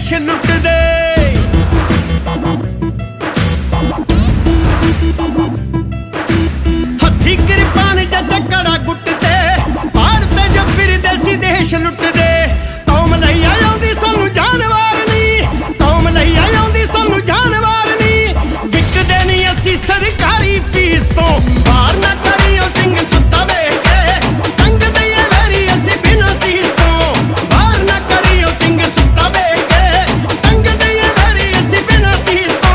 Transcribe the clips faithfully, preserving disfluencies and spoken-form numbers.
ਦੇਸ਼ ਲੁੱਟਦੇ। ਹੱਥੀ ਕਿਰਪਾਨ ਜਾਂ ਚੱਕੜਾ ਗੁੱਟ ਤੇ ਪਾੜ ਤੇ ਜੋ ਫਿਰਦੇ ਸੀ ਦੇਸ਼ ਲੁੱਟਦੇ। ਕੌਮ ਲਈ ਆਉਂਦੀ ਸਾਨੂੰ ਜਾਨਵਾਰ ਨੀ, ਕੌਮ ਲਈ ਆਉਂਦੀ ਸਾਨੂੰ ਜਾਨਵਾਰ ਨੀ। ਵਿਕਦੇ ਨਹੀਂ ਅਸੀਂ ਸਰਕਾਰੀ ਫੀਸ ਤੋਂ, ਬਾਹਰ ਨਾ ਕਰਿਓ ਸਿੰਘ ਸੁੱਤਾ ਵੇਖ ਕੇ। ਟੰਗ ਦਈਏ ਵੈਰੀ ਅਸੀਂ ਬਿਨਾਂ ਸੀਸ ਤੋਂ, ਬਾਹਰ ਨਾ ਕਰਿਓ ਸਿੰਘ ਸੁੱਤਾ ਵੇਖ ਕੇ। ਟੰਗ ਦਈਏ ਵੈਰੀ ਅਸੀਂ ਬਿਨਾਂ ਸੀਸ ਤੋਂ।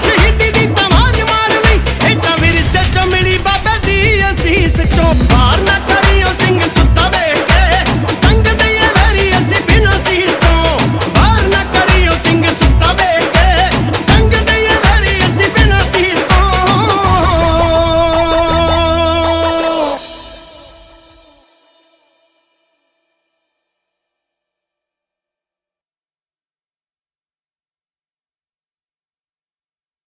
ਬਾਹਰ